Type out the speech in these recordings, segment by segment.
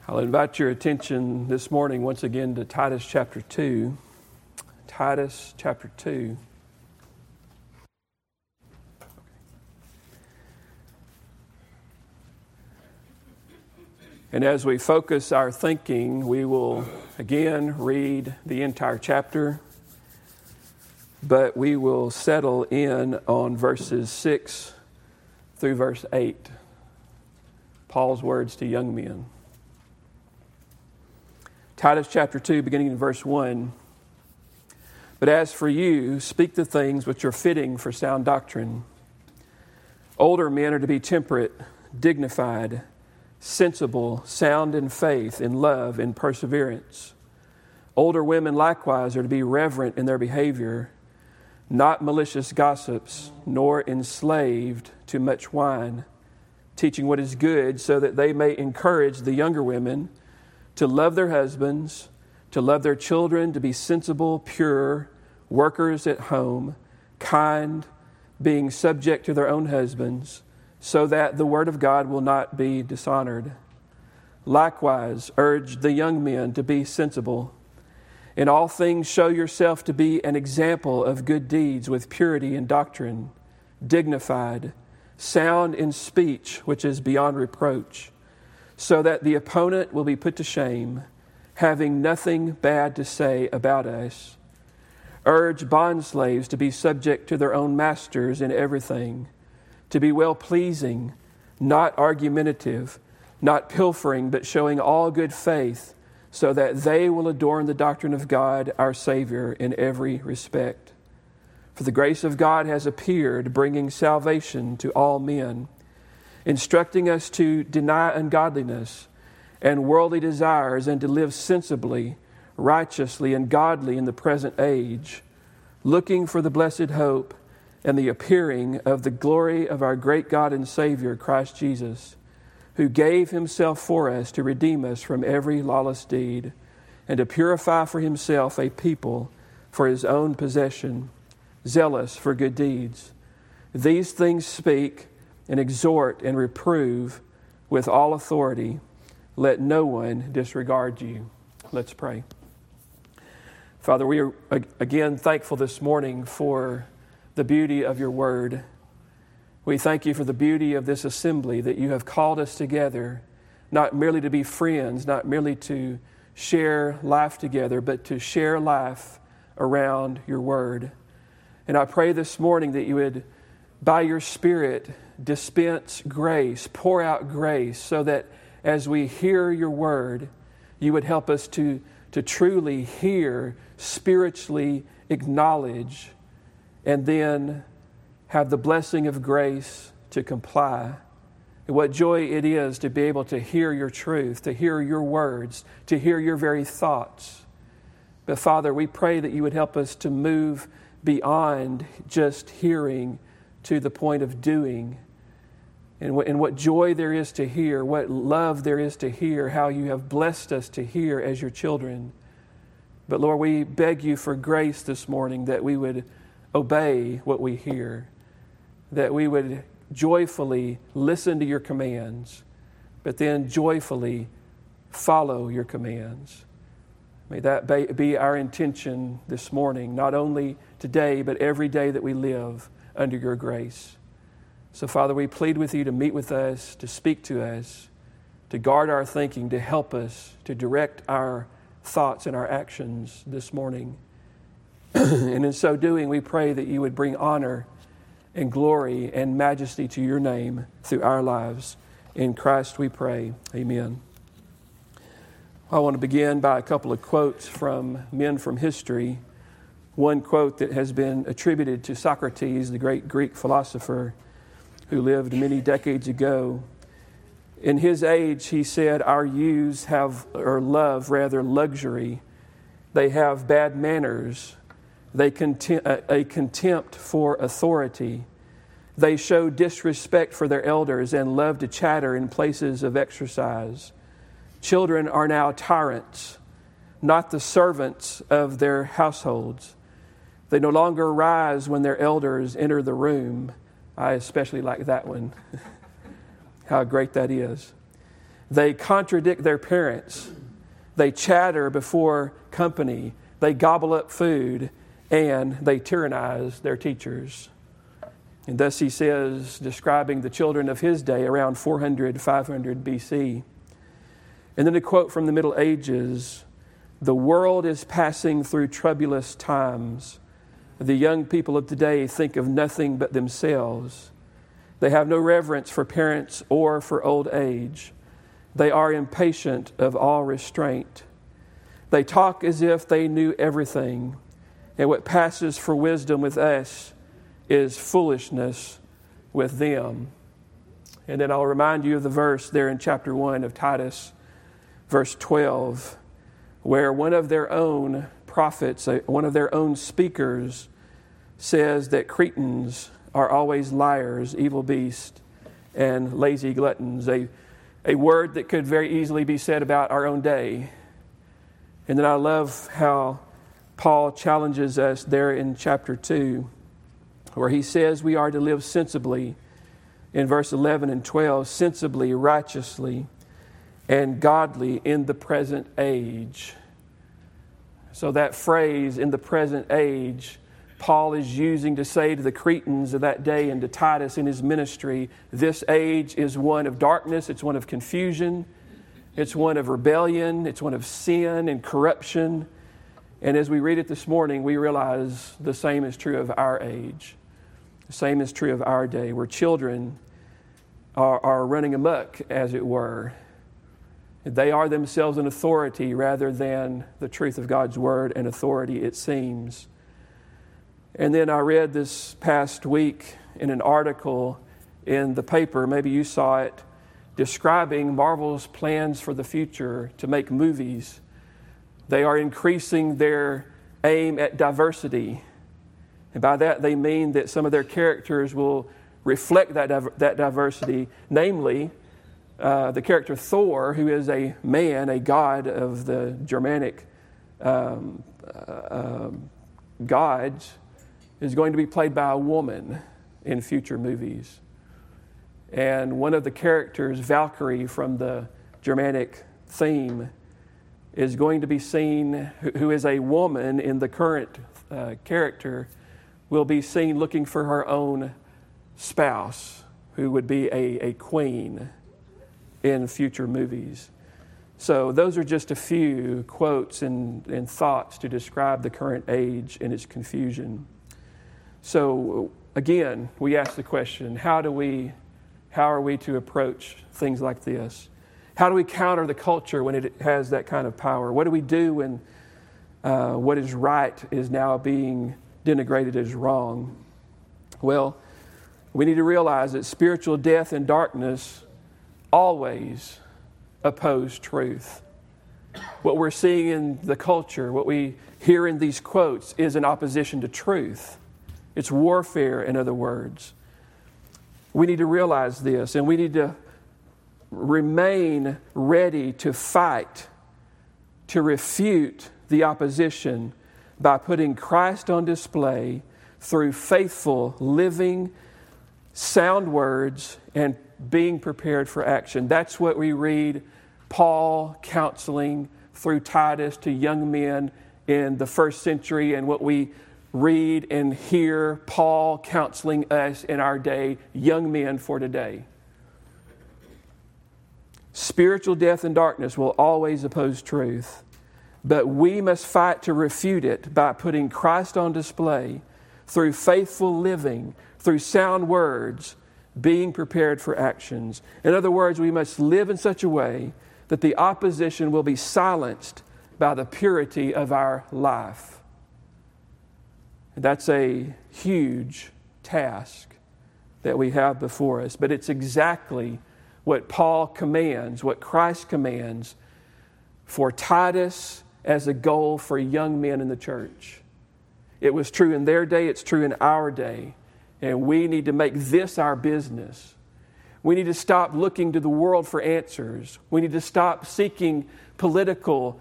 I'll invite your attention this morning once again to Titus chapter 2. Titus chapter 2. And as we focus our thinking, we will again read the entire chapter, but we will settle in on verses 6 through verse 8. Paul's words to young men. Titus chapter 2, beginning in verse 1. But as for you, speak the things which are fitting for sound doctrine. Older men are to be temperate, dignified, sensible, sound in faith, in love, in perseverance. Older women likewise are to be reverent in their behavior, not malicious gossips, nor enslaved to much wine, teaching what is good, so that they may encourage the younger women to love their husbands, to love their children, to be sensible, pure, workers at home, kind, being subject to their own husbands, so that the word of God will not be dishonored. Likewise, urge the young men to be sensible. In all things show yourself to be an example of good deeds with purity in doctrine, dignified, sound in speech, which is beyond reproach, so that the opponent will be put to shame, having nothing bad to say about us. Urge bondslaves to be subject to their own masters in everything, to be well-pleasing, not argumentative, not pilfering, but showing all good faith, so that they will adorn the doctrine of God, our Savior, in every respect. For the grace of God has appeared, bringing salvation to all men, instructing us to deny ungodliness and worldly desires and to live sensibly, righteously, and godly in the present age, looking for the blessed hope and the appearing of the glory of our great God and Savior, Christ Jesus, who gave himself for us to redeem us from every lawless deed and to purify for himself a people for his own possession, zealous for good deeds. These things speak and exhort and reprove with all authority. Let no one disregard you. Let's pray. Father, we are again thankful this morning for the beauty of your word. We thank you for the beauty of this assembly, that you have called us together, not merely to be friends, not merely to share life together, but to share life around your word. And I pray this morning that you would, by your Spirit, dispense grace, pour out grace, so that as we hear your word, you would help us to truly hear, spiritually acknowledge, and then have the blessing of grace to comply. And what joy it is to be able to hear your truth, to hear your words, to hear your very thoughts. But Father, we pray that you would help us to move beyond just hearing to the point of doing. And what joy there is to hear, what love there is to hear, how you have blessed us to hear as your children. But Lord, we beg you for grace this morning, that we would obey what we hear, that we would joyfully listen to your commands, but then joyfully follow your commands. May that be our intention this morning, not only today, but every day that we live under your grace. So, Father, we plead with you to meet with us, to speak to us, to guard our thinking, to help us, to direct our thoughts and our actions this morning. And in so doing, we pray that you would bring honor and glory and majesty to your name through our lives. In Christ we pray. Amen. I want to begin by a couple of quotes from men from history. One quote that has been attributed to Socrates, the great Greek philosopher who lived many decades ago. In his age, he said, our youths love luxury. They have bad manners. They a contempt for authority. They show disrespect for their elders and love to chatter in places of exercise. Children are now tyrants, not the servants of their households. They no longer rise when their elders enter the room. I especially like that one. How great that is. They contradict their parents. They chatter before company. They gobble up food, and they tyrannize their teachers. And thus he says, describing the children of his day around 400, 500 BC. And then a quote from the Middle Ages, "The world is passing through troublous times. The young people of today think of nothing but themselves. They have no reverence for parents or for old age. They are impatient of all restraint. They talk as if they knew everything, and what passes for wisdom with us is foolishness with them." And then I'll remind you of the verse there in chapter 1 of Titus, verse 12, where one of their own prophets, one of their own speakers, says that Cretans are always liars, evil beasts, and lazy gluttons. A word that could very easily be said about our own day. And then I love how Paul challenges us there in chapter 2, where he says we are to live sensibly, in verse 11 and 12, sensibly, righteously, and godly in the present age. So that phrase, in the present age, Paul is using to say to the Cretans of that day and to Titus in his ministry, this age is one of darkness, it's one of confusion, it's one of rebellion, it's one of sin and corruption. And as we read it this morning, we realize the same is true of our age. The same is true of our day, where children are running amok, as it were. They are themselves an authority rather than the truth of God's word and authority, it seems. And then I read this past week in an article in the paper, maybe you saw it, describing Marvel's plans for the future to make movies. They are increasing their aim at diversity. And by that they mean that some of their characters will reflect that diversity, namely the character Thor, who is a man, a god of the Germanic gods, is going to be played by a woman in future movies. And one of the characters, Valkyrie from the Germanic theme, is going to be seen, who is a woman in the current character, will be seen looking for her own spouse, who would be a queen in future movies. So those are just a few quotes and thoughts to describe the current age and its confusion. So again, we ask the question, how are we to approach things like this? How do we counter the culture when it has that kind of power? What do we do when what is right is now being denigrated as wrong? Well, we need to realize that spiritual death and darkness always oppose truth. What we're seeing in the culture, what we hear in these quotes, is an opposition to truth. It's warfare, in other words. We need to realize this, and we need to remain ready to fight, to refute the opposition by putting Christ on display through faithful, living, sound words and being prepared for action. That's what we read Paul counseling through Titus to young men in the first century, and what we read and hear Paul counseling us in our day, young men for today. Spiritual death and darkness will always oppose truth, but we must fight to refute it by putting Christ on display through faithful living, through sound words, being prepared for actions. In other words, we must live in such a way that the opposition will be silenced by the purity of our life. That's a huge task that we have before us, but it's exactly what Paul commands, what Christ commands for Titus as a goal for young men in the church. It was true in their day, it's true in our day, and we need to make this our business. We need to stop looking to the world for answers. We need to stop seeking political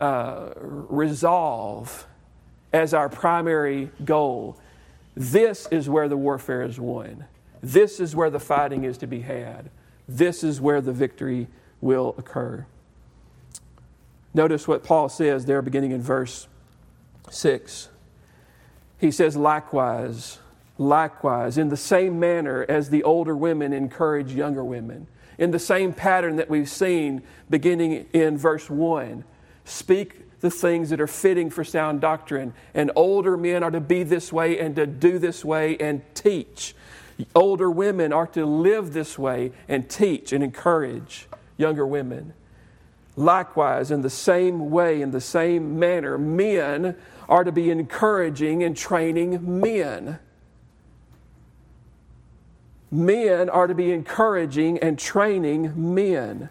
resolve as our primary goal. This is where the warfare is won. This is where the fighting is to be had. This is where the victory will occur. Notice what Paul says there beginning in verse 6. He says, likewise, in the same manner as the older women encourage younger women, in the same pattern that we've seen beginning in verse 1, speak the things that are fitting for sound doctrine. And older men are to be this way and to do this way and teach. Older women are to live this way and teach and encourage younger women. Likewise, in the same way, in the same manner, men are to be encouraging and training men. Men are to be encouraging and training men.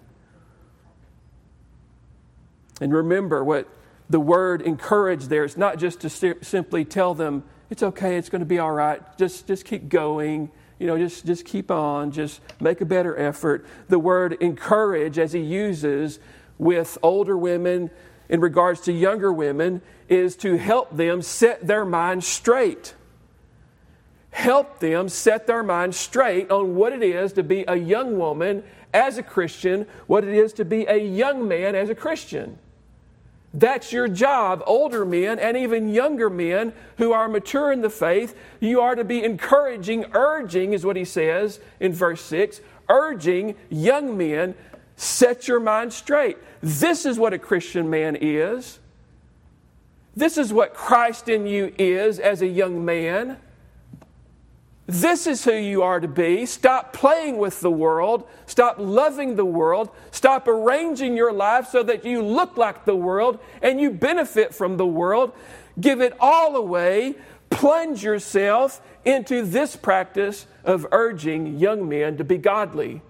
And remember what the word encourage there is not just to simply tell them, it's okay, it's going to be all right, just keep going, just keep on, just make a better effort. The word encourage, as he uses with older women in regards to younger women, is to help them set their mind straight. Help them set their mind straight on what it is to be a young woman as a Christian, what it is to be a young man as a Christian. That's your job, older men and even younger men who are mature in the faith. You are to be encouraging, urging is what he says in verse 6, urging young men, set your mind straight. This is what a Christian man is. This is what Christ in you is as a young man. This is who you are to be. Stop playing with the world. Stop loving the world. Stop arranging your life so that you look like the world and you benefit from the world. Give it all away. Plunge yourself into this practice of urging young men to be godly.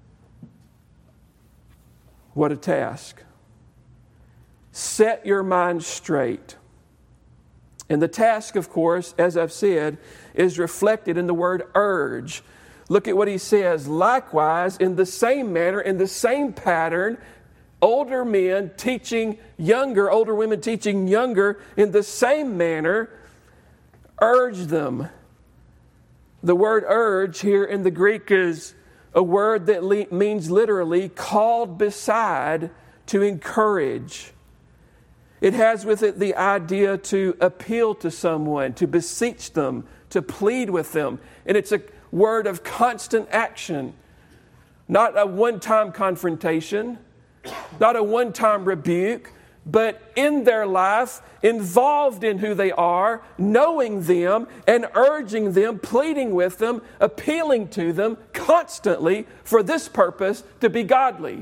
What a task. Set your mind straight. And the task, of course, as I've said, is reflected in the word urge. Look at what he says. Likewise, in the same manner, in the same pattern, older men teaching younger, older women teaching younger, in the same manner, urge them. The word urge here in the Greek is a word that means literally called beside, to encourage. It has with it the idea to appeal to someone, to beseech them, to plead with them. And it's a word of constant action, not a one-time confrontation, not a one-time rebuke, but in their life, involved in who they are, knowing them and urging them, pleading with them, appealing to them constantly for this purpose, to be godly.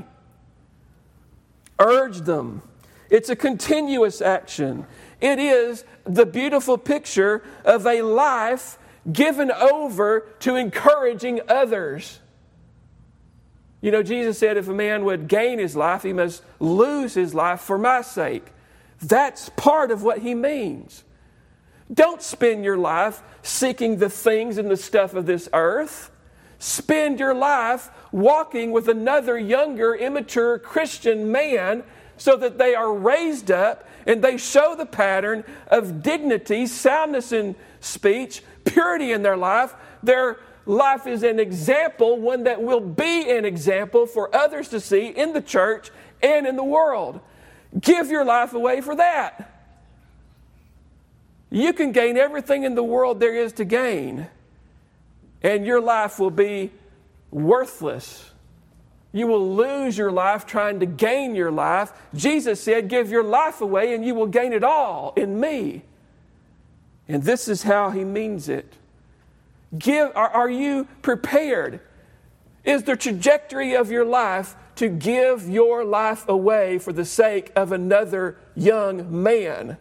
Urge them. It's a continuous action. It is the beautiful picture of a life given over to encouraging others. Jesus said if a man would gain his life, he must lose his life for my sake. That's part of what he means. Don't spend your life seeking the things and the stuff of this earth. Spend your life walking with another younger, immature Christian man so that they are raised up and they show the pattern of dignity, soundness in speech, purity in their life. Their life is an example, one that will be an example for others to see in the church and in the world. Give your life away for that. You can gain everything in the world there is to gain, and your life will be worthless. You will lose your life trying to gain your life. Jesus said, give your life away and you will gain it all in me. And this is how he means it. Are you prepared? Is the trajectory of your life to give your life away for the sake of another young man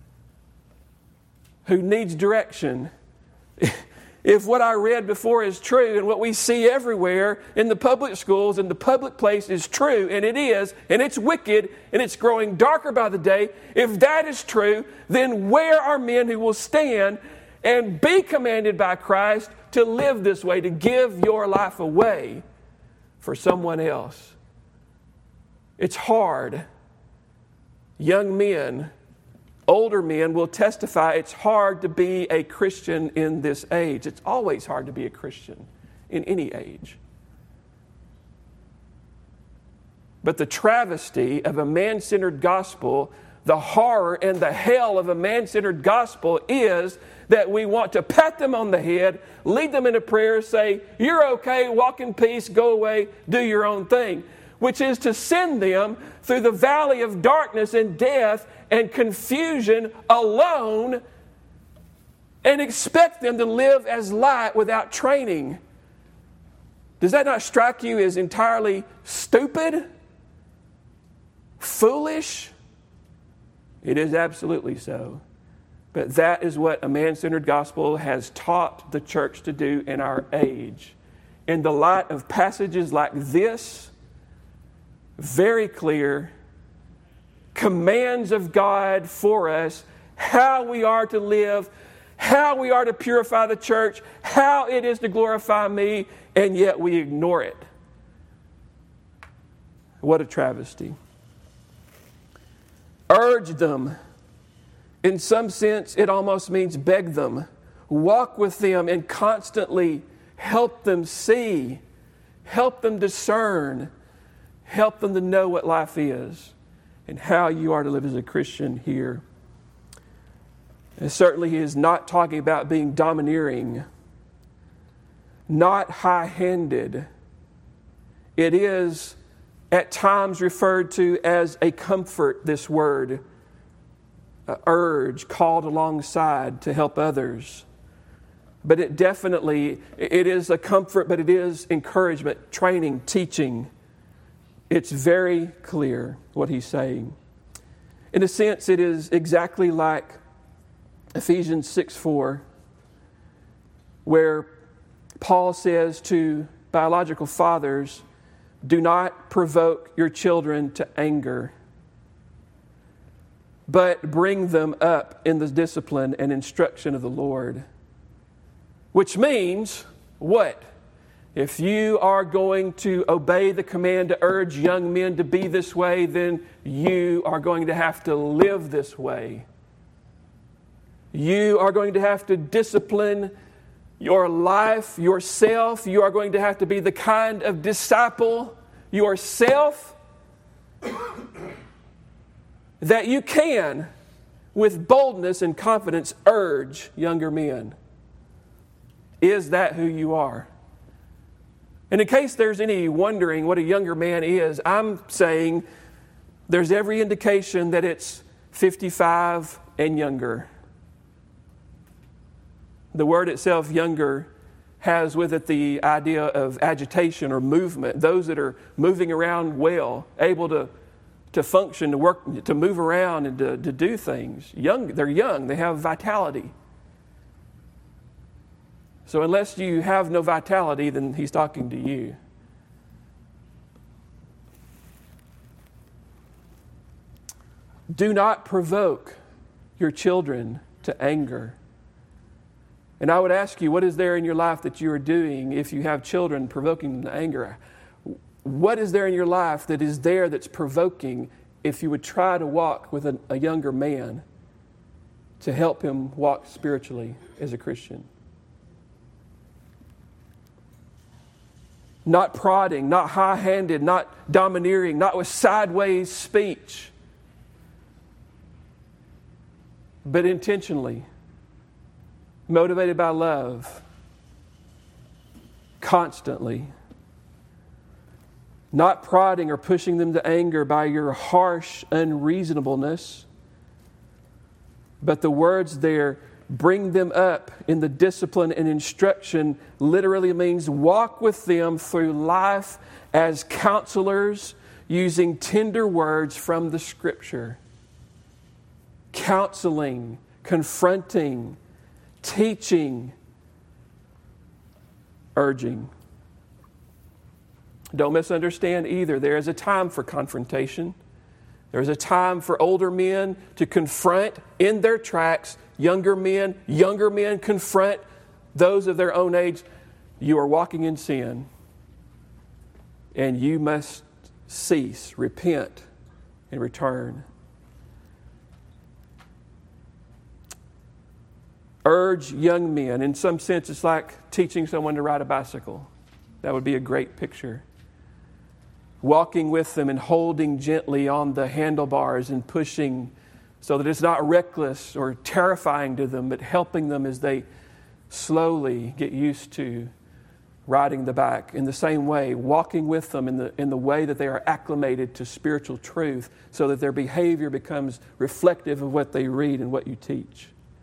who needs direction? If what I read before is true and what we see everywhere in the public schools and the public place is true, and it is, and it's wicked, and it's growing darker by the day, if that is true, then where are men who will stand and be commanded by Christ to live this way, to give your life away for someone else? It's hard. Young men, older men will testify it's hard to be a Christian in this age. It's always hard to be a Christian in any age. But the travesty of a man-centered gospel, the horror and the hell of a man-centered gospel is that we want to pat them on the head, lead them in a prayer, say, you're okay, walk in peace, go away, do your own thing. Which is to send them through the valley of darkness and death and confusion alone and expect them to live as light without training. Does that not strike you as entirely stupid? Foolish? It is absolutely so. But that is what a man-centered gospel has taught the church to do in our age. In the light of passages like this, very clear commands of God for us, how we are to live, how we are to purify the church, how it is to glorify me, and yet we ignore it. What a travesty. Urge them. In some sense, it almost means beg them. Walk with them and constantly help them see, help them discern, help them to know what life is and how you are to live as a Christian here. And certainly he is not talking about being domineering, not high-handed. It is at times referred to as a comfort, this word, urge, called alongside to help others. But it is a comfort, but it is encouragement, training, teaching. It's very clear what he's saying. In a sense, it is exactly like Ephesians 6:4, where Paul says to biological fathers, do not provoke your children to anger, but bring them up in the discipline and instruction of the Lord. Which means what? If you are going to obey the command to urge young men to be this way, then you are going to have to live this way. You are going to have to discipline your life, yourself. You are going to have to be the kind of disciple yourself that you can, with boldness and confidence, urge younger men. Is that who you are? And in case there's any wondering what a younger man is, I'm saying there's every indication that it's 55 and younger. The word itself, younger, has with it the idea of agitation or movement. Those that are moving around well, able to function, to work, to move around and to do things. They're young, they have vitality. So unless you have no vitality, then he's talking to you. Do not provoke your children to anger. And I would ask you, what is there in your life that you are doing if you have children provoking them to anger? What is there in your life that is there that's provoking if you would try to walk with a younger man to help him walk spiritually as a Christian? Not prodding, not high-handed, not domineering, not with sideways speech, but intentionally, motivated by love, constantly. Not prodding or pushing them to anger by your harsh unreasonableness, but the words there, bring them up in the discipline and instruction, literally means walk with them through life as counselors using tender words from the Scripture. Counseling, confronting, teaching, urging. Don't misunderstand either. There is a time for confrontation. There is a time for older men to confront in their tracks younger men. Younger men confront those of their own age. You are walking in sin, and you must cease, repent, and return. Urge young men. In some sense, it's like teaching someone to ride a bicycle. That would be a great picture. walking with them and holding gently on the handlebars and pushing so that it's not reckless or terrifying to them, but helping them as they slowly get used to riding the bike. In the same way, walking with them in the way that they are acclimated to spiritual truth so that their behavior becomes reflective of what they read and what you teach.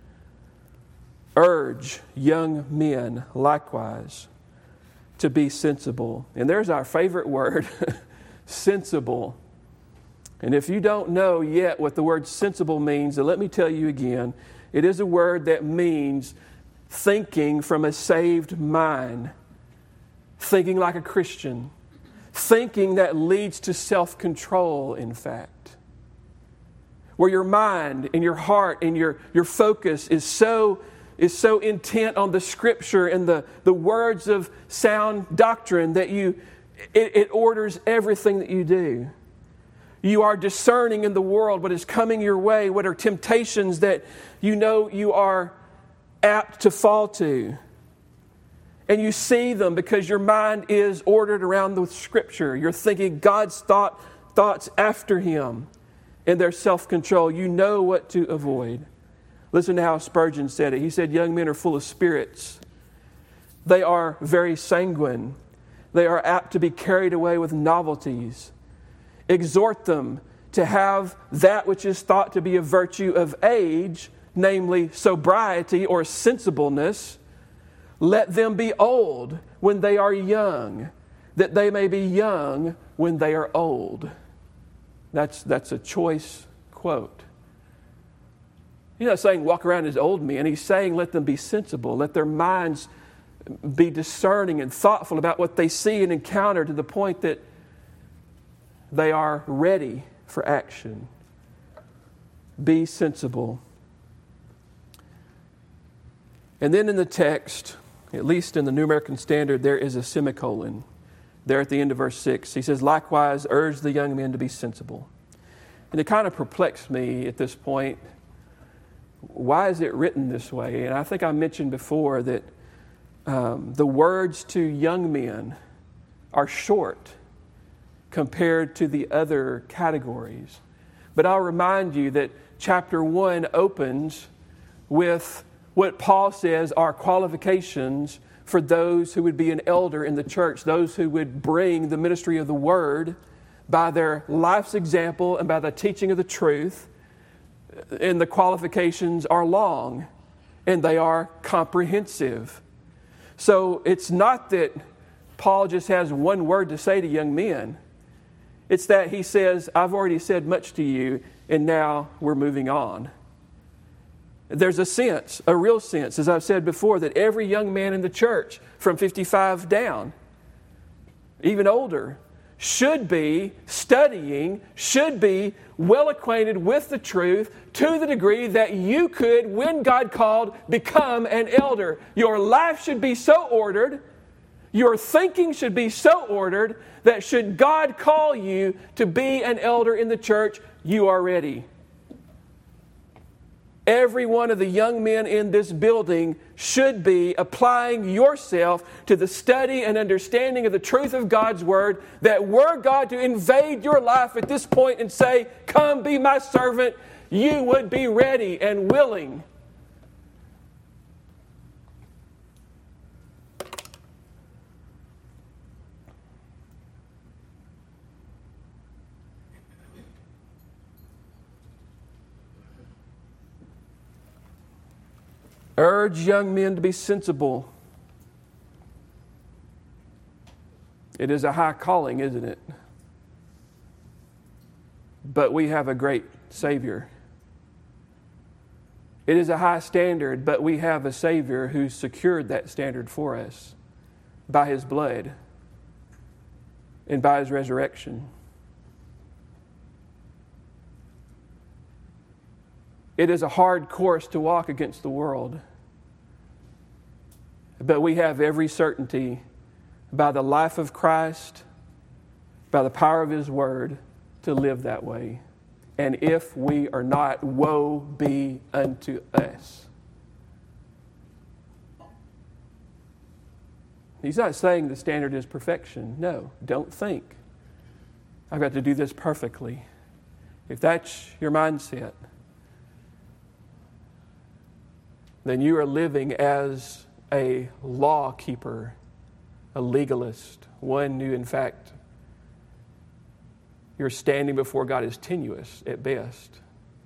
Urge young men likewise to be sensible. And there's our favorite word, sensible. And if you don't know yet what the word sensible means, then let me tell you again. It is a word that means thinking from a saved mind, thinking like a Christian, thinking that leads to self-control, in fact. Where your mind and your heart and your focus is so intent on the Scripture and the words of sound doctrine that it orders everything that you do. You are discerning in the world what is coming your way, what are temptations that you know you are apt to fall to. And you see them because your mind is ordered around the Scripture. You're thinking God's thoughts after Him in their self-control. You know what to avoid. Listen to how Spurgeon said it. He said, young men are full of spirits. They are very sanguine. They are apt to be carried away with novelties. Exhort them to have that which is thought to be a virtue of age, namely sobriety or sensibleness. Let them be old when they are young, that they may be young when they are old. That's a choice quote. He's not saying walk around as old men. He's saying let them be sensible. Let their minds be discerning and thoughtful about what they see and encounter to the point that they are ready for action. Be sensible. And then in the text, at least in the New American Standard, there is a semicolon there at the end of verse 6. He says, likewise, urge the young men to be sensible. And it kind of perplexed me at this point. Why is it written this way? And I think I mentioned before that the words to young men are short compared to the other categories. But I'll remind you that chapter 1 opens with what Paul says are qualifications for those who would be an elder in the church, those who would bring the ministry of the word by their life's example and by the teaching of the truth. And the qualifications are long and they are comprehensive. So it's not that Paul just has one word to say to young men. It's that he says, I've already said much to you, and now we're moving on. There's a sense, a real sense, as I've said before, that every young man in the church, from 55 down, even older, should be studying, should be well acquainted with the truth to the degree that you could, when God called, become an elder. Your life should be so ordered, your thinking should be so ordered that should God call you to be an elder in the church, you are ready. Every one of the young men in this building should be applying yourself to the study and understanding of the truth of God's Word, that were God to invade your life at this point and say, come be my servant, you would be ready and willing. Urge young men to be sensible. It is a high calling, isn't it? But we have a great Savior. It is a high standard, but we have a Savior who secured that standard for us by His blood and by His resurrection. It is a hard course to walk against the world. But we have every certainty by the life of Christ, by the power of His Word, to live that way. And if we are not, woe be unto us. He's not saying the standard is perfection. No, don't think I've got to do this perfectly. If that's your mindset, then you are living as a law keeper, a legalist, one who, in fact, your standing before God is tenuous at best.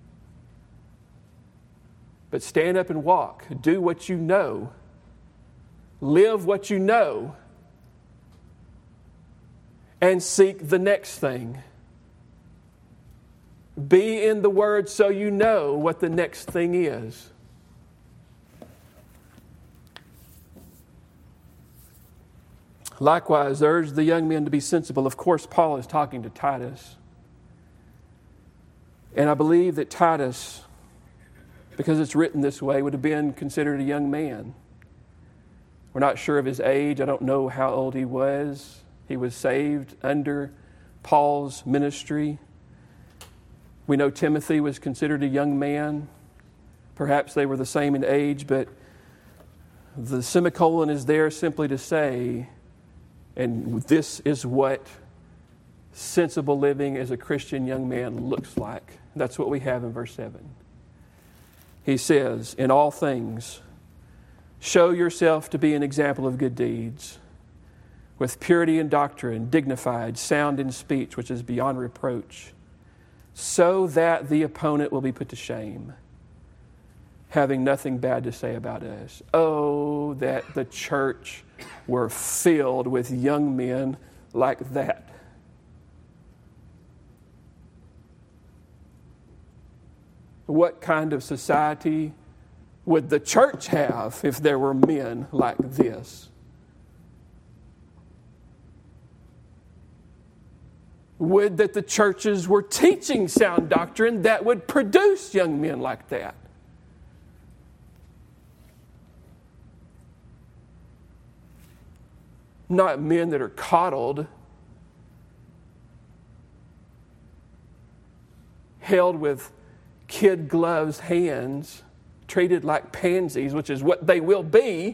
But stand up and walk. Do what you know. Live what you know. And seek the next thing. Be in the Word so you know what the next thing is. Likewise, urge the young men to be sensible. Of course, Paul is talking to Titus. And I believe that Titus, because it's written this way, would have been considered a young man. We're not sure of his age. I don't know how old he was. He was saved under Paul's ministry. We know Timothy was considered a young man. Perhaps they were the same in age, but the semicolon is there simply to say, and this is what sensible living as a Christian young man looks like. That's what we have in verse 7. He says, in all things, show yourself to be an example of good deeds, with purity in doctrine, dignified, sound in speech, which is beyond reproach, so that the opponent will be put to shame, having nothing bad to say about us. Oh, that the church were filled with young men like that. What kind of society would the church have if there were men like this? Would that the churches were teaching sound doctrine that would produce young men like that. Not men that are coddled, held with kid gloves hands, treated like pansies, which is what they will be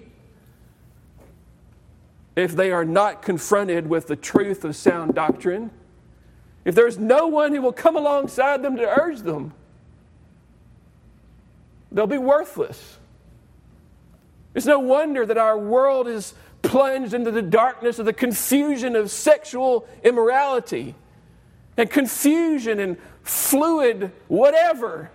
if they are not confronted with the truth of sound doctrine. If there's no one who will come alongside them to urge them, they'll be worthless. It's no wonder that our world is plunged into the darkness of the confusion of sexual immorality and confusion and fluid whatever.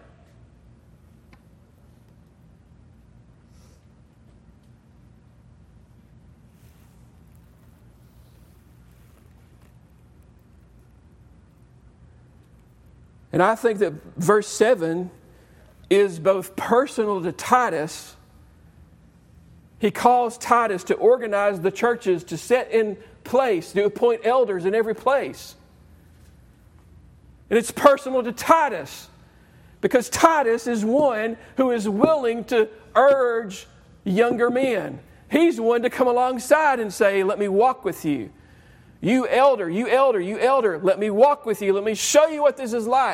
And I think that verse 7 is both personal to Titus. He calls Titus to organize the churches, to set in place, to appoint elders in every place. And it's personal to Titus, because Titus is one who is willing to urge younger men. He's one to come alongside and say, let me walk with you. You elder, you elder, you elder, let me walk with you. Let me show you what this is like.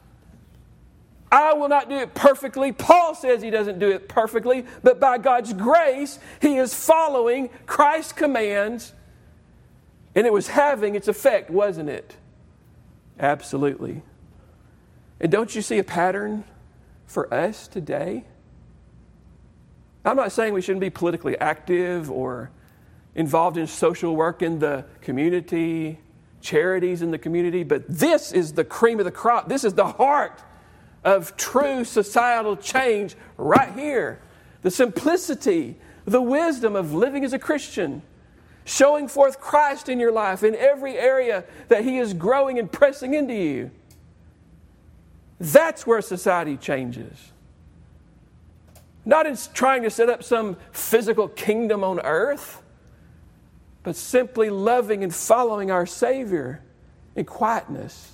I will not do it perfectly. Paul says he doesn't do it perfectly, but by God's grace, he is following Christ's commands, and it was having its effect, wasn't it? Absolutely. And don't you see a pattern for us today? I'm not saying we shouldn't be politically active or involved in social work in the community, charities in the community, but this is the cream of the crop. This is the heart of true societal change right here. The simplicity, the wisdom of living as a Christian, showing forth Christ in your life in every area that He is growing and pressing into you. That's where society changes. Not in trying to set up some physical kingdom on earth, but simply loving and following our Savior in quietness.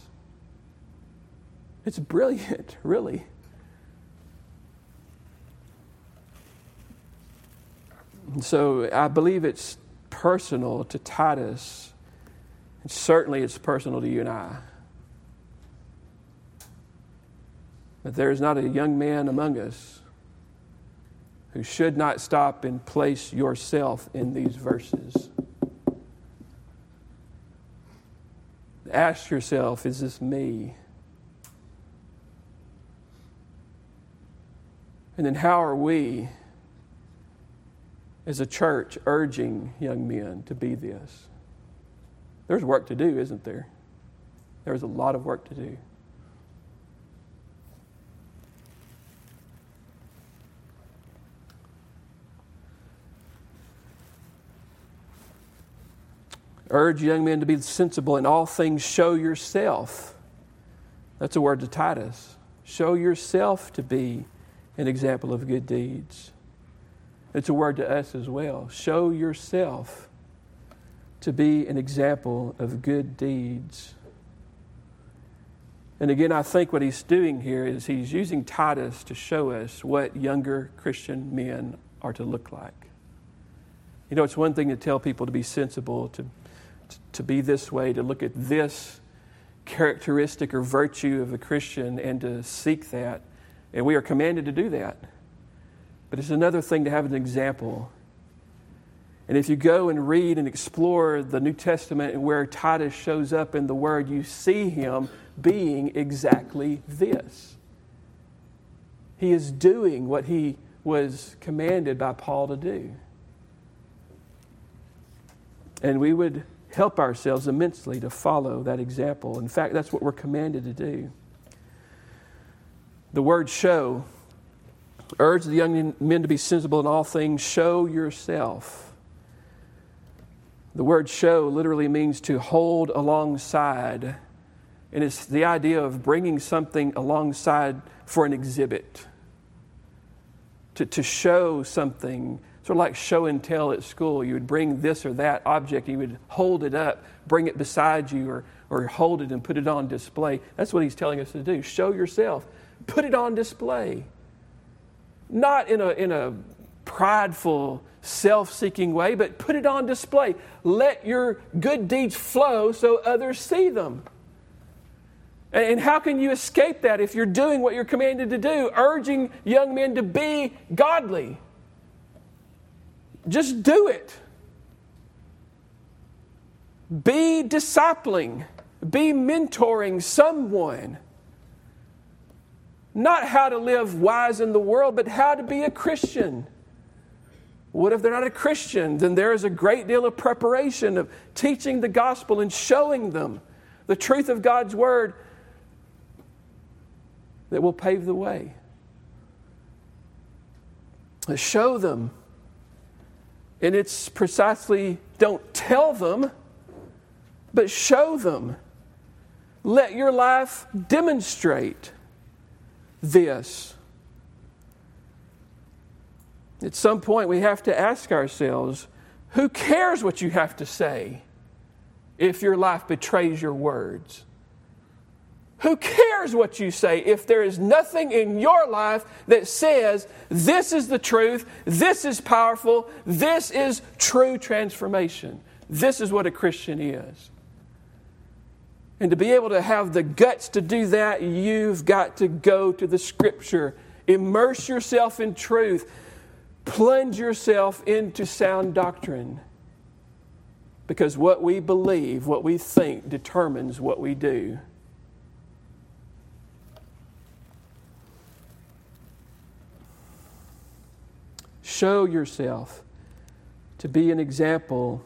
It's brilliant, really. And so I believe it's personal to Titus, and certainly it's personal to you and I. That there is not a young man among us who should not stop and place yourself in these verses. Ask yourself, is this me? And then how are we, as a church, urging young men to be this? There's work to do, isn't there? There's a lot of work to do. Urge young men to be sensible in all things. Show yourself. That's a word to Titus. Show yourself to be an example of good deeds. It's a word to us as well. Show yourself to be an example of good deeds. And again, I think what he's doing here is he's using Titus to show us what younger Christian men are to look like. You know, it's one thing to tell people to be sensible, to be this way, to look at this characteristic or virtue of a Christian and to seek that. And we are commanded to do that. But it's another thing to have an example. And if you go and read and explore the New Testament and where Titus shows up in the Word, you see him being exactly this. He is doing what he was commanded by Paul to do. And we would help ourselves immensely to follow that example. In fact, that's what we're commanded to do. The word show, urge the young men to be sensible in all things. Show yourself. The word show literally means to hold alongside. And it's the idea of bringing something alongside for an exhibit. To show something, sort of like show and tell at school. You would bring this or that object, you would hold it up, bring it beside you, or hold it and put it on display. That's what he's telling us to do. Show yourself. Put it on display. Not in a prideful, self-seeking way, but put it on display. Let your good deeds flow so others see them. And how can you escape that if you're doing what you're commanded to do, urging young men to be godly? Just do it. Be discipling. Be mentoring someone. Not how to live wise in the world, but how to be a Christian. What if they're not a Christian? Then there is a great deal of preparation of teaching the gospel and showing them the truth of God's word that will pave the way. Show them. And it's precisely, don't tell them, but show them. Let your life demonstrate this. At some point, we have to ask ourselves, who cares what you have to say if your life betrays your words? Who cares what you say if there is nothing in your life that says, this is the truth, this is powerful, this is true transformation. This is what a Christian is. And to be able to have the guts to do that, you've got to go to the Scripture. Immerse yourself in truth. Plunge yourself into sound doctrine. Because what we believe, what we think, determines what we do. Show yourself to be an example.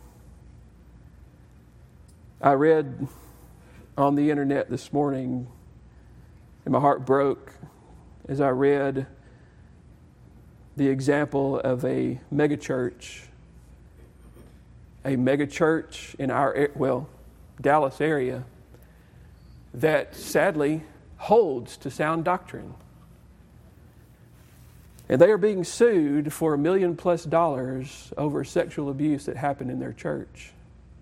I read on the internet this morning, and my heart broke as I read the example of a megachurch in our, Dallas area that sadly holds to sound doctrine. And they are being sued for $1 million+ over sexual abuse that happened in their church.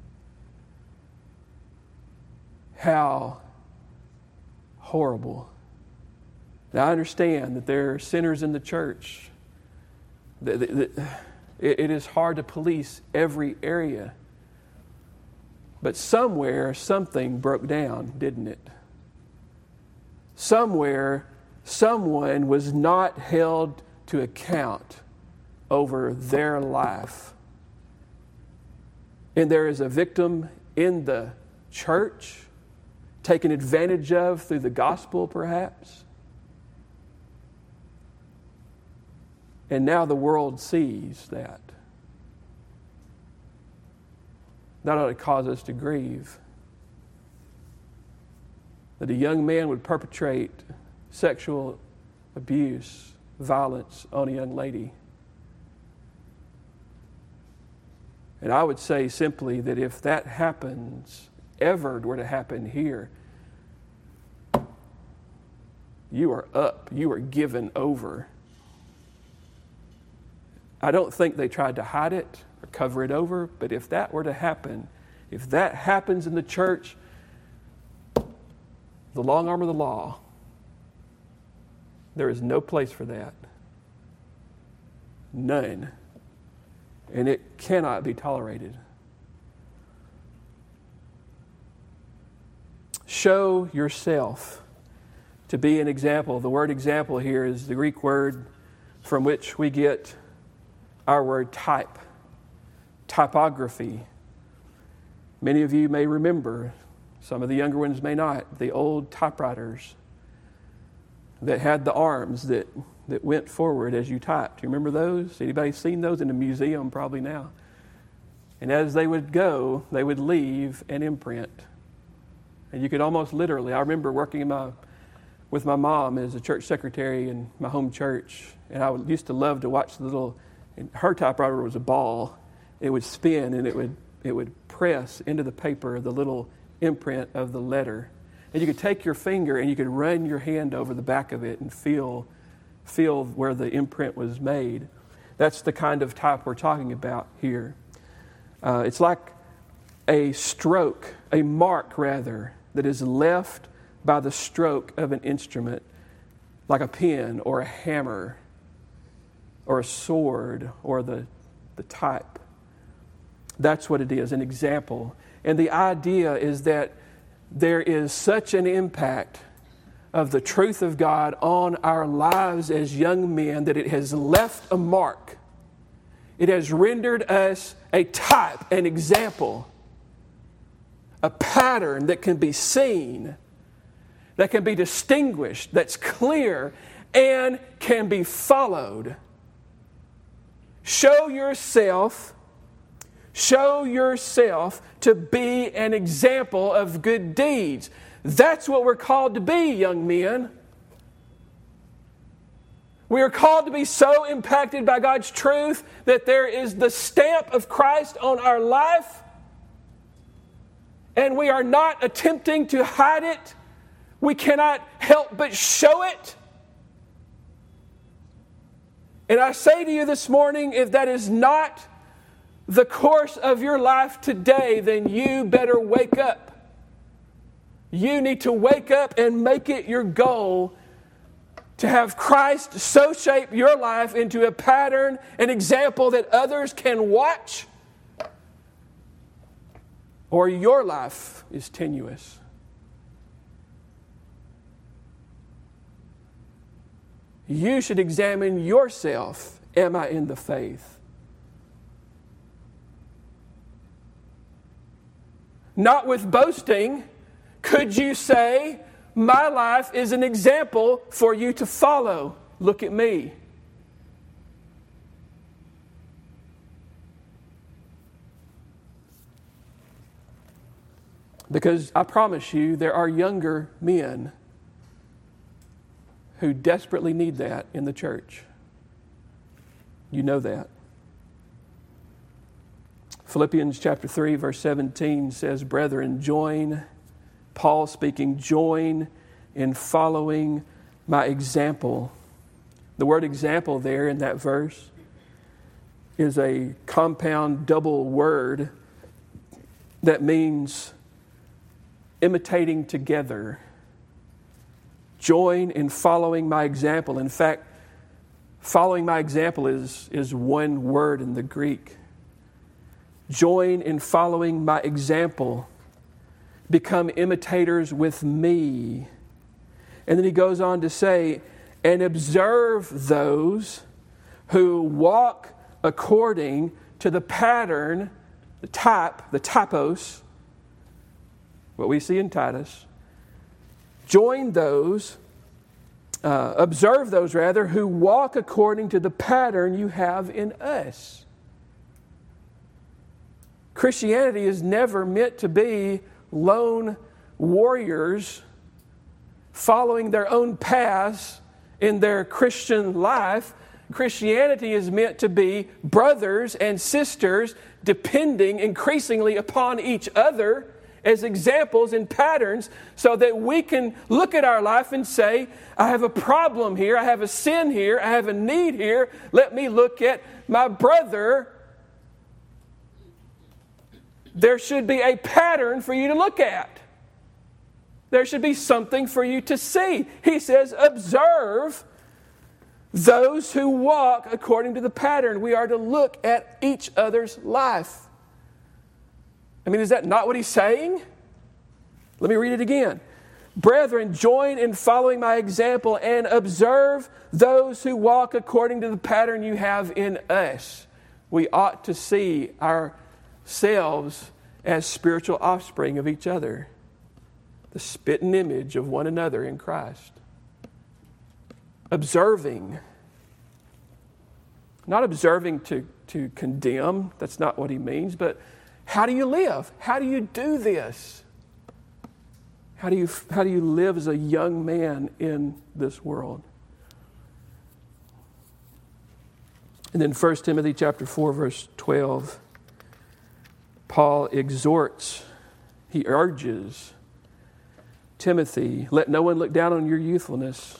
How horrible. Now, I understand that there are sinners in the church. It is hard to police every area. But somewhere, something broke down, didn't it? Somewhere, someone was not held to account over their life. And there is a victim in the church taken advantage of through the gospel, perhaps. And now the world sees that. That ought to cause us to grieve. That a young man would perpetrate sexual abuse, violence on a young lady. And I would say simply that if that happens, ever were to happen here, you are up. You are given over. I don't think they tried to hide it or cover it over, but if that were to happen, if that happens in the church, the long arm of the law, there is no place for that. None. And it cannot be tolerated. Show yourself to be an example. The word example here is the Greek word from which we get our word type, typography. Many of you may remember, some of the younger ones may not, the old typewriters that had the arms that went forward as you typed. Do you remember those? Anybody seen those in a museum? Probably now. And as they would go, they would leave an imprint. And you could almost literally, I remember working with my mom as a church secretary in my home church, and I used to love to watch the little, and her typewriter was a ball. It would spin and it would press into the paper the little imprint of the letter. And you could take your finger and you could run your hand over the back of it and feel where the imprint was made. That's the kind of type we're talking about here. It's like a stroke, a mark rather, that is left by the stroke of an instrument, like a pen or a hammer or a sword or the type. That's what it is, an example. And the idea is that there is such an impact of the truth of God on our lives as young men that it has left a mark. It has rendered us a type, an example, a pattern that can be seen, that can be distinguished, that's clear, and can be followed. Show yourself to be an example of good deeds. That's what we're called to be, young men. We are called to be so impacted by God's truth that there is the stamp of Christ on our life, and we are not attempting to hide it. We cannot help but show it. And I say to you this morning, if that is not the course of your life today, then you better wake up. You need to wake up and make it your goal to have Christ so shape your life into a pattern, an example that others can watch, or your life is tenuous. You should examine yourself. Am I in the faith? Not with boasting. Could you say, my life is an example for you to follow? Look at me. Because I promise you, there are younger men who desperately need that in the church. You know that. Philippians chapter 3, verse 17 says, brethren, join, Paul speaking, join in following my example. The word example there in that verse is a compound double word that means imitating together. Join in following my example. In fact, following my example is one word in the Greek. Join in following my example. Become imitators with me. And then he goes on to say, and observe those who walk according to the pattern, the type, the typos, what we see in Titus, observe those rather, who walk according to the pattern you have in us. Christianity is never meant to be lone warriors following their own paths in their Christian life. Christianity is meant to be brothers and sisters depending increasingly upon each other as examples and patterns so that we can look at our life and say, I have a problem here, I have a sin here, I have a need here. Let me look at my brother. There should be a pattern for you to look at. There should be something for you to see. He says, observe those who walk according to the pattern. We are to look at each other's life. I mean, is that not what he's saying? Let me read it again. Brethren, join in following my example and observe those who walk according to the pattern you have in us. We ought to see ourselves as spiritual offspring of each other, the spitting image of one another in Christ. Observing. Not observing to condemn. That's not what he means. But how do you live? How do you do this? How do you live as a young man in this world? And then 1 Timothy chapter 4, verse 12, Paul exhorts, he urges Timothy, let no one look down on your youthfulness.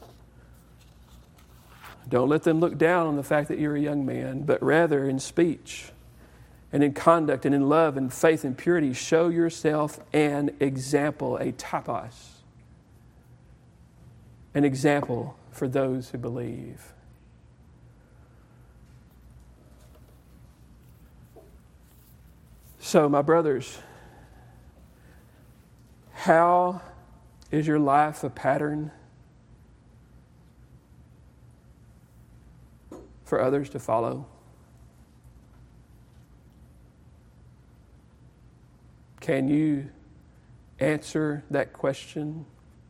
Don't let them look down on the fact that you're a young man, but rather in speech and in conduct and in love and faith and purity, show yourself an example, a typos, an example for those who believe. So, my brothers, how is your life a pattern for others to follow? Can you answer that question?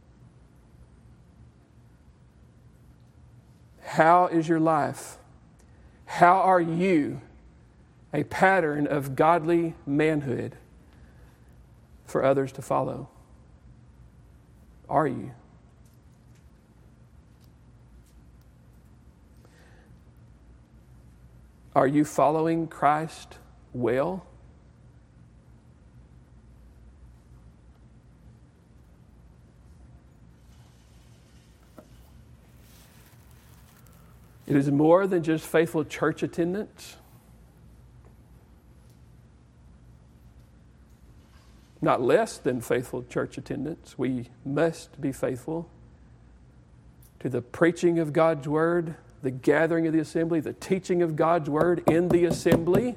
How is your life? How are you a pattern of godly manhood for others to follow? Are you? Are you following Christ well? It is more than just faithful church attendance. Not less than faithful church attendance. We must be faithful to the preaching of God's Word, the gathering of the assembly, the teaching of God's Word in the assembly.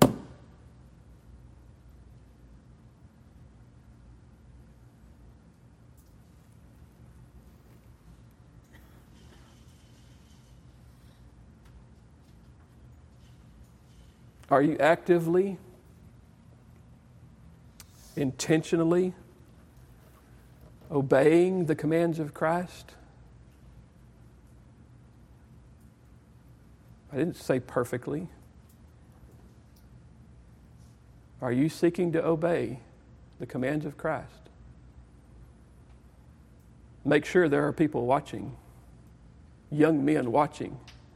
Are you actively, intentionally obeying the commands of Christ? I didn't say perfectly. Are you seeking to obey the commands of Christ? Make sure there are people watching, young men watching,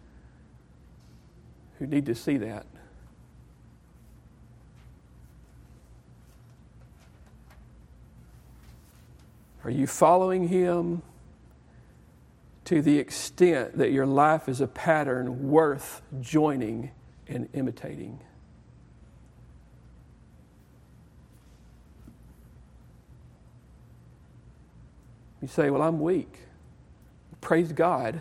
who need to see that. Are you following Him to the extent that your life is a pattern worth joining and imitating? You say, well, I'm weak. Praise God.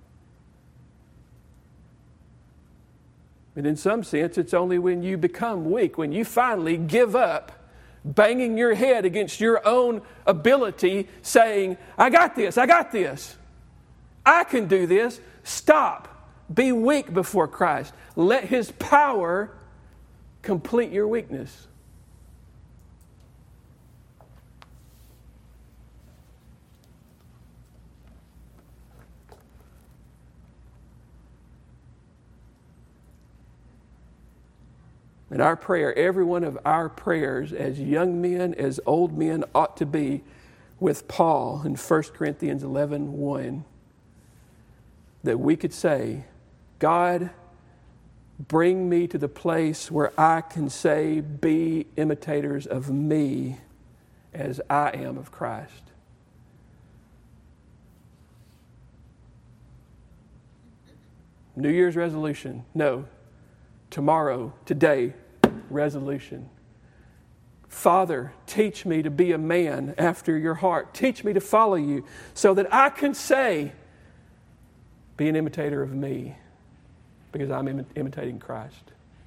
And in some sense, it's only when you become weak, when you finally give up banging your head against your own ability, saying, I got this, I can do this. Stop. Be weak before Christ. Let His power complete your weakness. And our prayer, every one of our prayers as young men, as old men, ought to be with Paul in 1 Corinthians 11:1, that we could say, God, bring me to the place where I can say, be imitators of me as I am of Christ. New Year's resolution. No. Tomorrow, today, resolution. Father, teach me to be a man after your heart. Teach me to follow you so that I can say, be an imitator of me because I'm imitating Christ.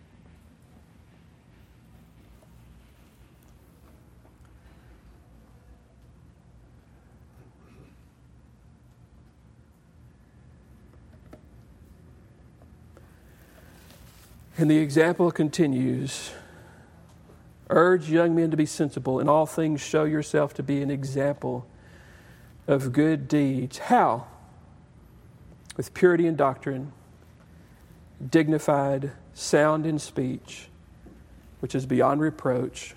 And the example continues. Urge young men to be sensible. In all things show yourself to be an example of good deeds. How? With purity in doctrine, dignified, sound in speech, which is beyond reproach,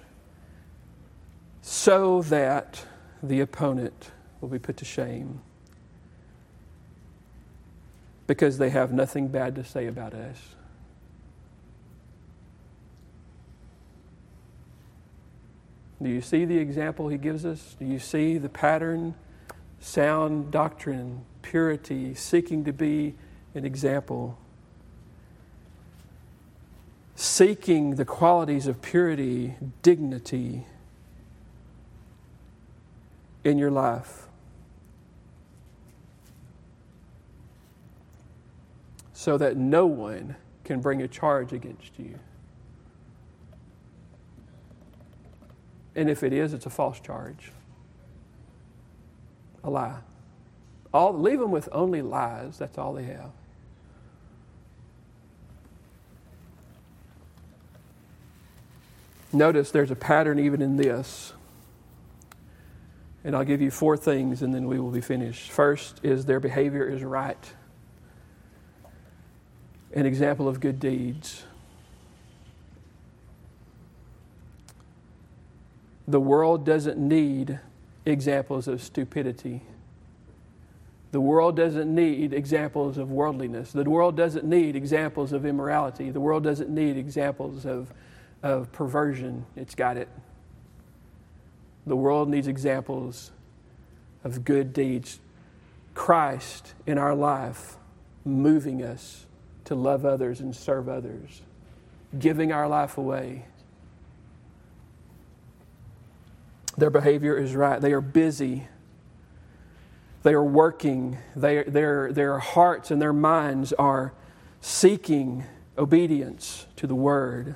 so that the opponent will be put to shame, because they have nothing bad to say about us. Do you see the example he gives us? Do you see the pattern? Sound doctrine, purity, seeking to be an example. Seeking the qualities of purity, dignity in your life. So that no one can bring a charge against you. And if it is, it's a false charge. A lie. Leave them with only lies. That's all they have. Notice there's a pattern even in this. And I'll give you 4 things and then we will be finished. First is their behavior is right. An example of good deeds. The world doesn't need examples of stupidity. The world doesn't need examples of worldliness. The world doesn't need examples of immorality. The world doesn't need examples of perversion. It's got it. The world needs examples of good deeds. Christ in our life moving us to love others and serve others. Giving our life away. Their behavior is right. They are busy. They are working. Their hearts and their minds are seeking obedience to the Word.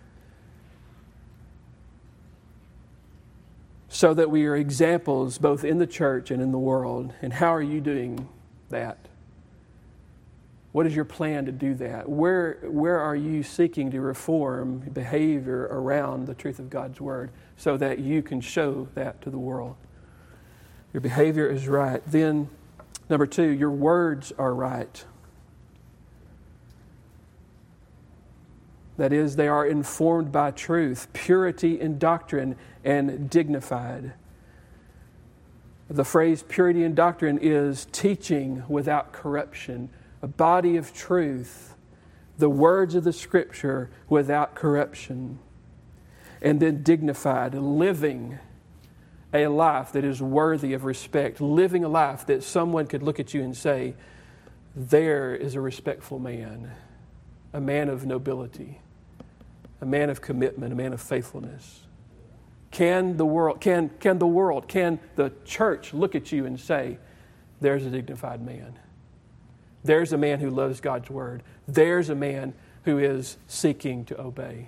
So that we are examples both in the church and in the world. And how are you doing that? What is your plan to do that? Where are you seeking to reform behavior around the truth of God's Word so that you can show that to the world? Your behavior is right. Then, number 2, your words are right. That is, they are informed by truth, purity in doctrine, and dignified. The phrase purity in doctrine is teaching without corruption. A body of truth, the words of the Scripture without corruption. And then dignified, living a life that is worthy of respect, living a life that someone could look at you and say, there is a respectful man, a man of nobility, a man of commitment, a man of faithfulness. Can the church look at you and say, there's a dignified man? There's a man who loves God's Word. There's a man who is seeking to obey.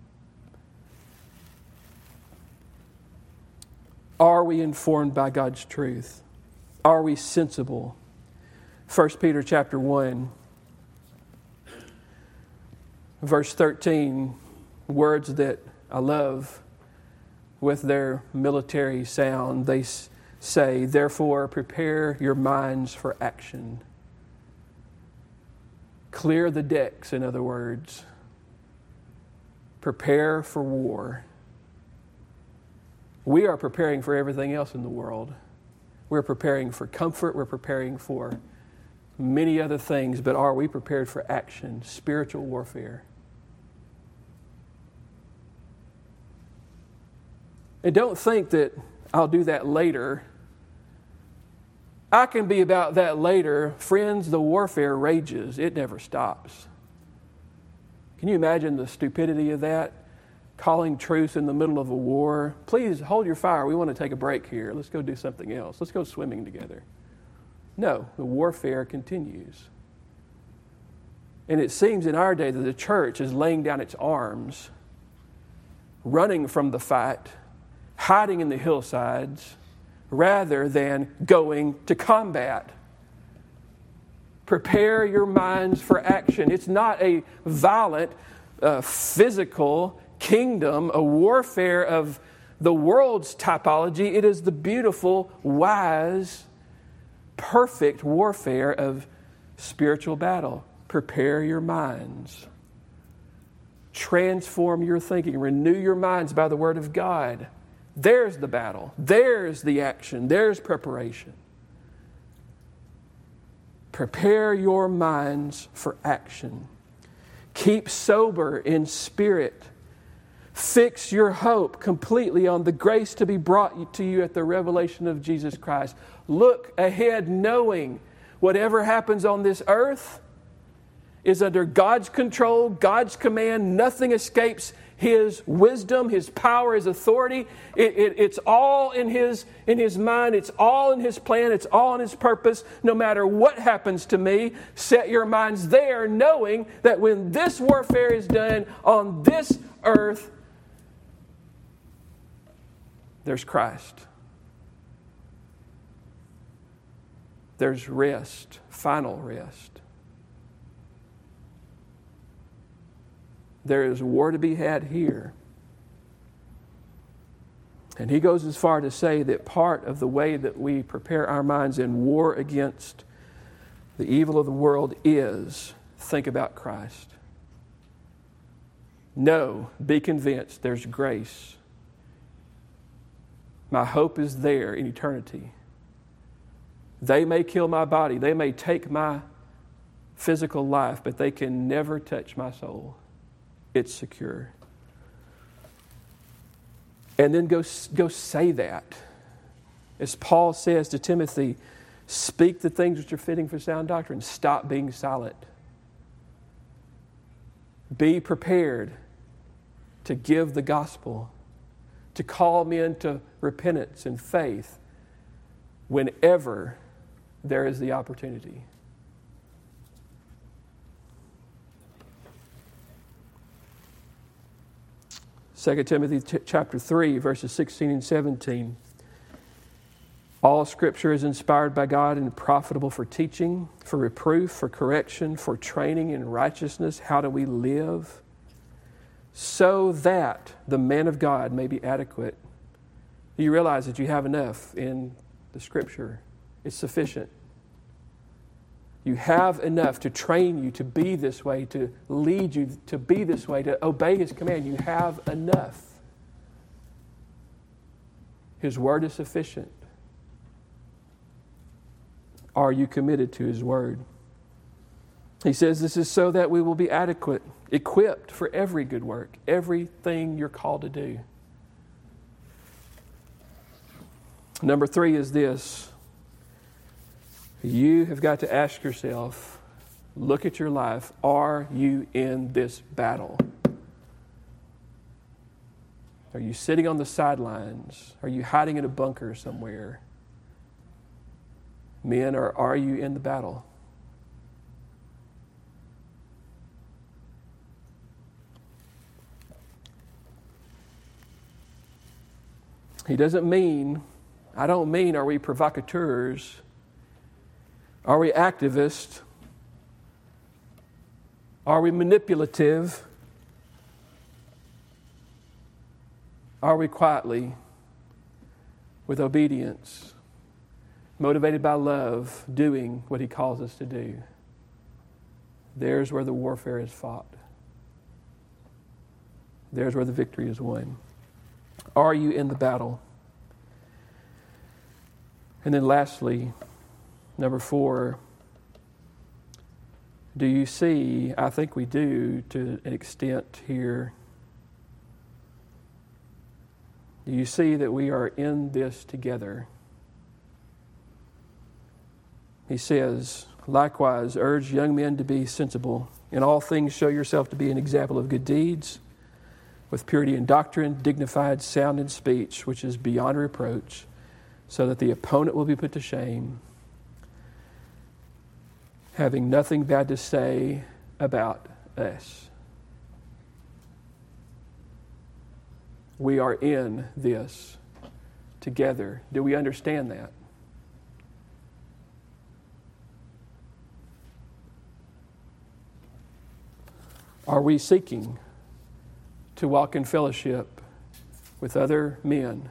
Are we informed by God's truth? Are we sensible? 1 Peter chapter 1, verse 13, words that I love with their military sound. They say, therefore, prepare your minds for action. Clear the decks, in other words. prepare for war. We are preparing for everything else in the world. We're preparing for comfort. We're preparing for many other things. But are we prepared for action, spiritual warfare? And don't think that I'll do that later. I can be about that later. Friends, the warfare rages. It never stops. Can you imagine the stupidity of that? Calling truce in the middle of a war. Please hold your fire. We want to take a break here. Let's go do something else. Let's go swimming together. No, the warfare continues. And it seems in our day that the church is laying down its arms, running from the fight, hiding in the hillsides, rather than going to combat. Prepare your minds for action. It's not a violent, physical kingdom, a warfare of the world's typology. It is the beautiful, wise, perfect warfare of spiritual battle. Prepare your minds. Transform your thinking. Renew your minds by the Word of God. There's the battle. There's the action. There's preparation. Prepare your minds for action. Keep sober in spirit. Fix your hope completely on the grace to be brought to you at the revelation of Jesus Christ. Look ahead knowing whatever happens on this earth is under God's control, God's command. Nothing escapes His wisdom, His power, His authority. It's all in His mind. It's all in His plan. It's all in His purpose. No matter what happens to me, set your minds there, knowing that when this warfare is done on this earth, there's Christ. There's rest, final rest. There is war to be had here. And he goes as far to say that part of the way that we prepare our minds in war against the evil of the world is think about Christ. Know, be convinced there's grace. My hope is there in eternity. They may kill my body. They may take my physical life, but they can never touch my soul. It's secure. And then go say that. As Paul says to Timothy, speak the things which are fitting for sound doctrine. Stop being silent. Be prepared to give the gospel, to call men to repentance and faith whenever there is the opportunity. 2 Timothy chapter 3, verses 16 and 17. All Scripture is inspired by God and profitable for teaching, for reproof, for correction, for training in righteousness. How do we live? So that the man of God may be adequate. You realize that you have enough in the Scripture. It's sufficient. You have enough to train you to be this way, to lead you to be this way, to obey His command. You have enough. His Word is sufficient. Are you committed to His Word? He says this is so that we will be adequate, equipped for every good work, everything you're called to do. Number 3 is this. You have got to ask yourself, look at your life, are you in this battle? Are you sitting on the sidelines? Are you hiding in a bunker somewhere? Men, or are you in the battle? He doesn't mean, I don't mean are we provocateurs? Are we activists? Are we manipulative? Are we quietly, with obedience, motivated by love, doing what He calls us to do? There's where the warfare is fought. There's where the victory is won. Are you in the battle? And then lastly, number 4, do you see, I think we do to an extent here, do you see that we are in this together? He says, likewise, urge young men to be sensible. In all things show yourself to be an example of good deeds, with purity in doctrine, dignified, sound in speech, which is beyond reproach, so that the opponent will be put to shame, having nothing bad to say about us. We are in this together. Do we understand that? Are we seeking to walk in fellowship with other men,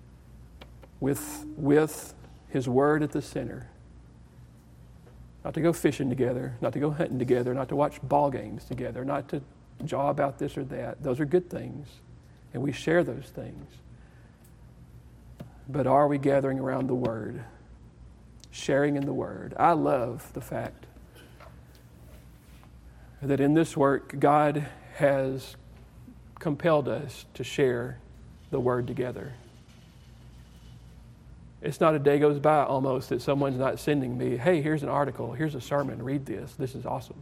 with His Word at the center? Not to go fishing together, not to go hunting together, not to watch ball games together, not to jaw about this or that. Those are good things, and we share those things. But are we gathering around the Word, sharing in the Word? I love the fact that in this work, God has compelled us to share the Word together. It's not a day goes by almost that someone's not sending me, hey, here's an article, here's a sermon, read this. This is awesome.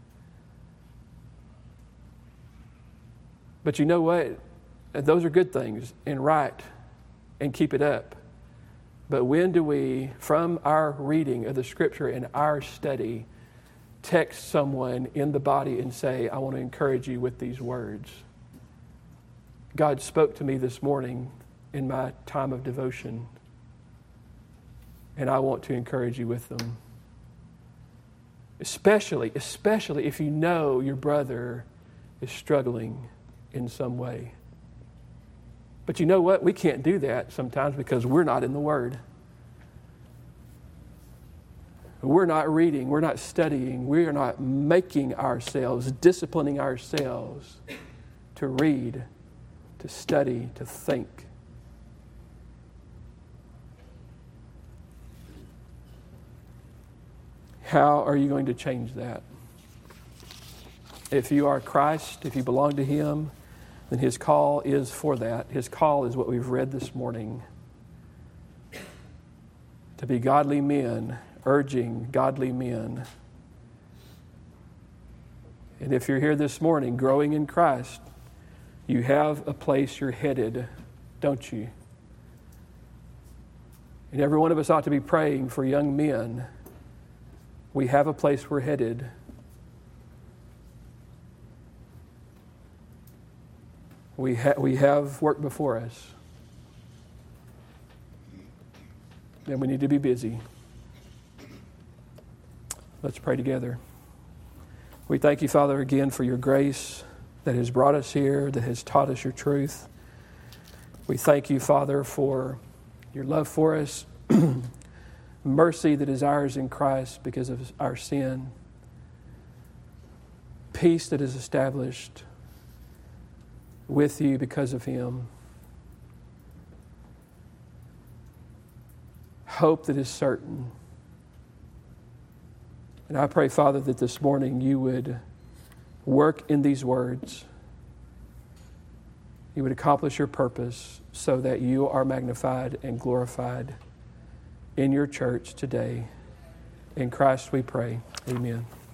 But you know what? Those are good things and right, and keep it up. But when do we, from our reading of the Scripture and our study, text someone in the body and say, I want to encourage you with these words? God spoke to me this morning in my time of devotion, and I want to encourage you with them. Especially if you know your brother is struggling in some way. But you know what? We can't do that sometimes because we're not in the Word. We're not reading, we're not studying, we are not making ourselves, disciplining ourselves to read, to study, to think. How are you going to change that? If you are Christ, if you belong to Him, then His call is for that. His call is what we've read this morning. To be godly men, urging godly men. And if you're here this morning growing in Christ, you have a place you're headed, don't you? And every one of us ought to be praying for young men. We have a place we're headed. We have work before us. And we need to be busy. Let's pray together. We thank you, Father, again for your grace that has brought us here, that has taught us your truth. We thank you, Father, for your love for us, mercy that is ours in Christ because of our sin, peace that is established with you because of Him, hope that is certain. And I pray, Father, that this morning you would work in these words. You would accomplish your purpose so that you are magnified and glorified in your church today. In Christ we pray. Amen.